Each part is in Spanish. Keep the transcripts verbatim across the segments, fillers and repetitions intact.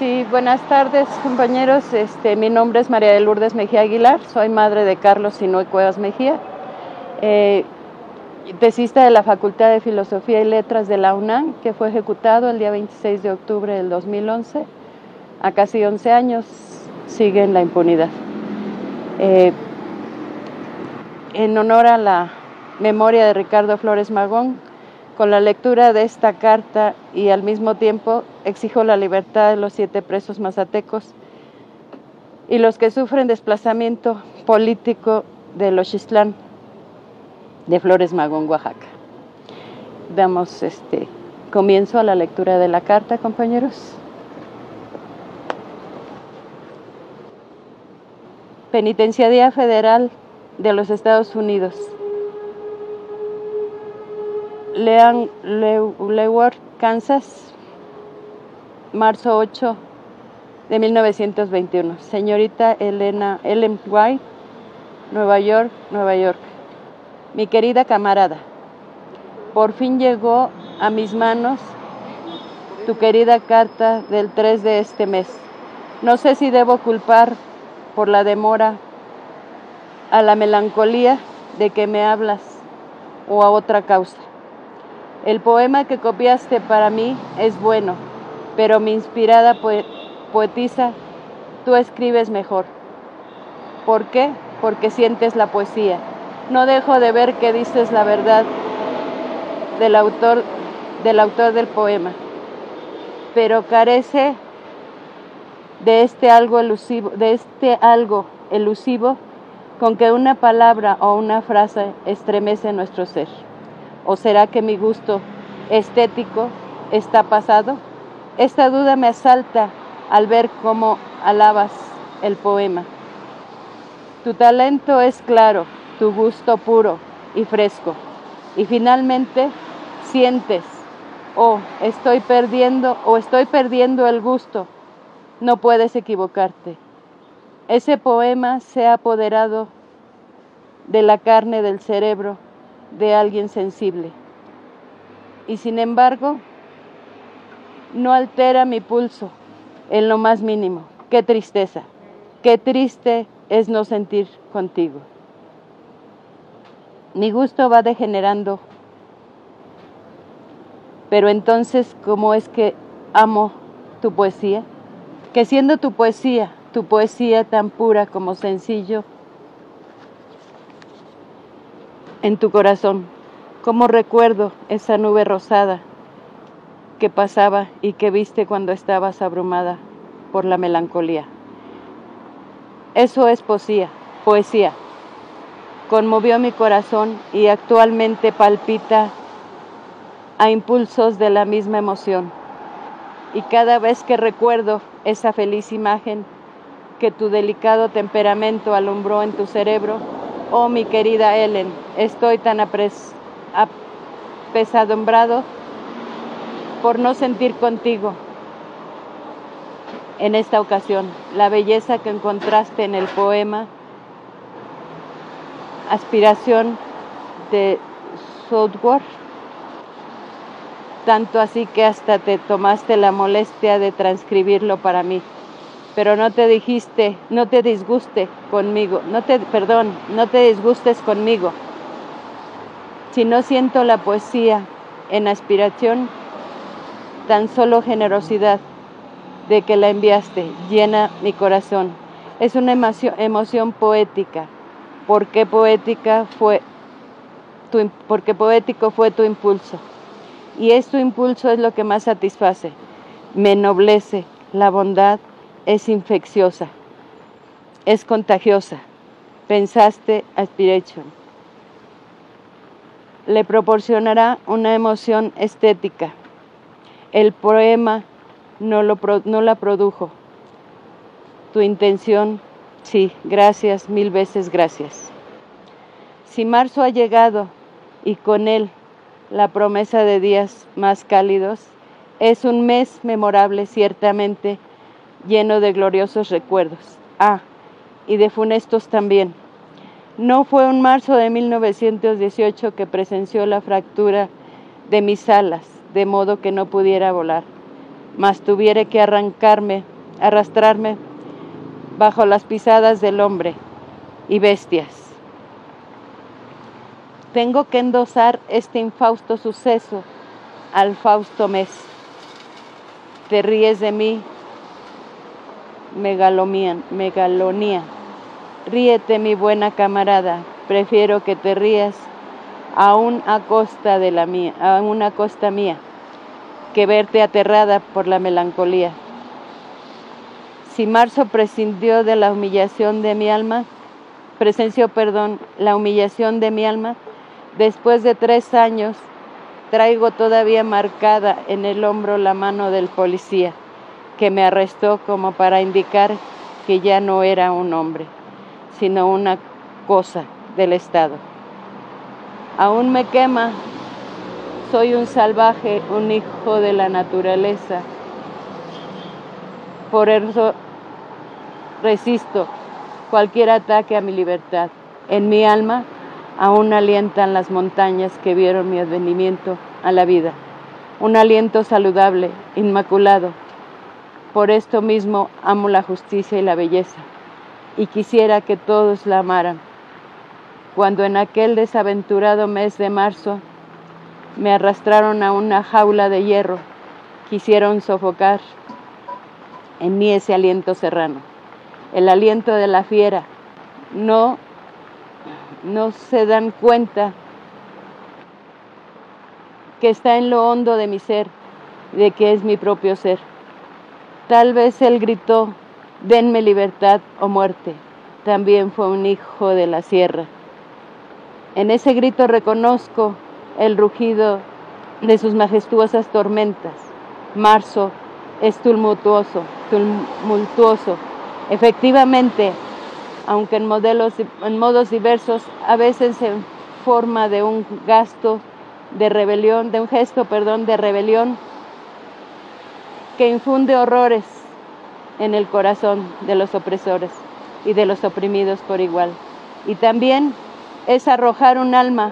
Sí, buenas tardes, compañeros. Este, mi nombre es María de Lourdes Mejía Aguilar, soy madre de Carlos Sinue Cuevas Mejía, eh, tesista de la Facultad de Filosofía y Letras de la UNAM, que fue ejecutado el día veintiséis de octubre del dos mil once. A casi once años sigue en la impunidad. Eh, en honor a la memoria de Ricardo Flores Magón, con la lectura de esta carta y al mismo tiempo exijo la libertad de los siete presos mazatecos y los que sufren desplazamiento político de Loxitlán de Flores Magón, Oaxaca. Damos este comienzo a la lectura de la carta, compañeros. Penitenciaría Federal de los Estados Unidos. Lean Leavenworth, Kansas, marzo ocho de mil novecientos veintiuno. Señorita Elena Ellen White, Nueva York, Nueva York. Mi querida camarada, por fin llegó a mis manos tu querida carta del tres de este mes. No sé si debo culpar por la demora a la melancolía de que me hablas o a otra causa. El poema que copiaste para mí es bueno, pero mi inspirada poe poetisa, tú escribes mejor. ¿Por qué? Porque sientes la poesía. No dejo de ver que dices la verdad del autor, del autor del poema, pero carece de este algo elusivo, de este algo elusivo con que una palabra o una frase estremece nuestro ser. ¿O será que mi gusto estético está pasado? Esta duda me asalta al ver cómo alabas el poema. Tu talento es claro, tu gusto puro y fresco. Y finalmente sientes, oh, estoy perdiendo o estoy perdiendo el gusto. No puedes equivocarte. Ese poema se ha apoderado de la carne del cerebro de alguien sensible. Y sin embargo, no altera mi pulso en lo más mínimo. Qué tristeza, qué triste es no sentir contigo. Mi gusto va degenerando, pero entonces, ¿cómo es que amo tu poesía? Que siendo tu poesía, tu poesía tan pura como sencillo, en tu corazón, cómo recuerdo esa nube rosada que pasaba y que viste cuando estabas abrumada por la melancolía. Eso es poesía, poesía. Conmovió mi corazón y actualmente palpita a impulsos de la misma emoción. Y cada vez que recuerdo esa feliz imagen que tu delicado temperamento alumbró en tu cerebro, oh mi querida Ellen, estoy tan apres apesadumbrado por no sentir contigo en esta ocasión la belleza que encontraste en el poema Aspiración de Southworth, tanto así que hasta te tomaste la molestia de transcribirlo para mí. Pero no te dijiste, no te disguste conmigo, no te, perdón, no te disgustes conmigo. Si no siento la poesía en aspiración, tan solo generosidad de que la enviaste llena mi corazón. Es una emoción, emoción poética, porque poética fue tu, porque poético fue tu impulso. Y este impulso es lo que más satisface, me ennoblece, la bondad es infecciosa, es contagiosa. Pensaste aspiration. Le proporcionará una emoción estética. El poema no, lo, no la produjo. Tu intención, sí, gracias, mil veces gracias. Si marzo ha llegado y con él la promesa de días más cálidos, es un mes memorable ciertamente, lleno de gloriosos recuerdos. Ah, y de funestos también. No fue un marzo de mil novecientos dieciocho que presenció la fractura de mis alas, de modo que no pudiera volar, mas tuviera que arrancarme arrastrarme bajo las pisadas del hombre y bestias. Tengo que endosar este infausto suceso al fausto mes. Te ríes de mí, megalomía, megalonía. Ríete, mi buena camarada, prefiero que te rías aún a costa de la mía, aún a costa mía, que verte aterrada por la melancolía. Si marzo prescindió de la humillación de mi alma, presenció, perdón, la humillación de mi alma, después de tres años traigo todavía marcada en el hombro la mano del policía, que me arrestó como para indicar que ya no era un hombre, sino una cosa del Estado. Aún me quema, soy un salvaje, un hijo de la naturaleza. Por eso resisto cualquier ataque a mi libertad. En mi alma aún alientan las montañas que vieron mi advenimiento a la vida. Un aliento saludable, inmaculado. Por esto mismo amo la justicia y la belleza, y quisiera que todos la amaran. Cuando en aquel desaventurado mes de marzo me arrastraron a una jaula de hierro, quisieron sofocar en mí ese aliento serrano, el aliento de la fiera. No, no se dan cuenta que está en lo hondo de mi ser, de que es mi propio ser. Tal vez él gritó, denme libertad o muerte. También fue un hijo de la sierra. En ese grito reconozco el rugido de sus majestuosas tormentas. Marzo es tumultuoso, tumultuoso. Efectivamente, aunque en, modelos, en modos diversos, a veces en forma de un gasto de rebelión, de un gesto, perdón, de rebelión, que infunde horrores en el corazón de los opresores y de los oprimidos por igual. Y también es arrojar un alma,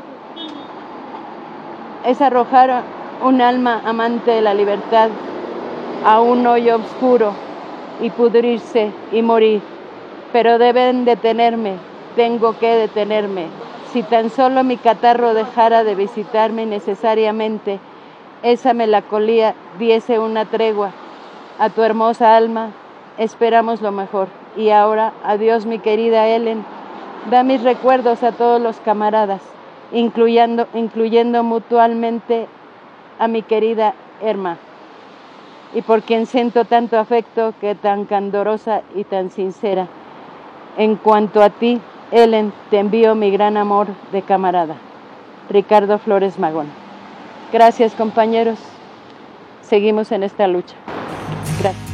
es arrojar un alma amante de la libertad a un hoyo oscuro y pudrirse y morir. Pero deben detenerme, tengo que detenerme. Si tan solo mi catarro dejara de visitarme innecesariamente, esa melancolía diese una tregua a tu hermosa alma, esperamos lo mejor. Y ahora, adiós mi querida Ellen, da mis recuerdos a todos los camaradas, incluyendo, incluyendo mutuamente a mi querida Irma, y por quien siento tanto afecto, que tan candorosa y tan sincera. En cuanto a ti, Ellen, te envío mi gran amor de camarada. Ricardo Flores Magón. Gracias, compañeros. Seguimos en esta lucha. Gracias.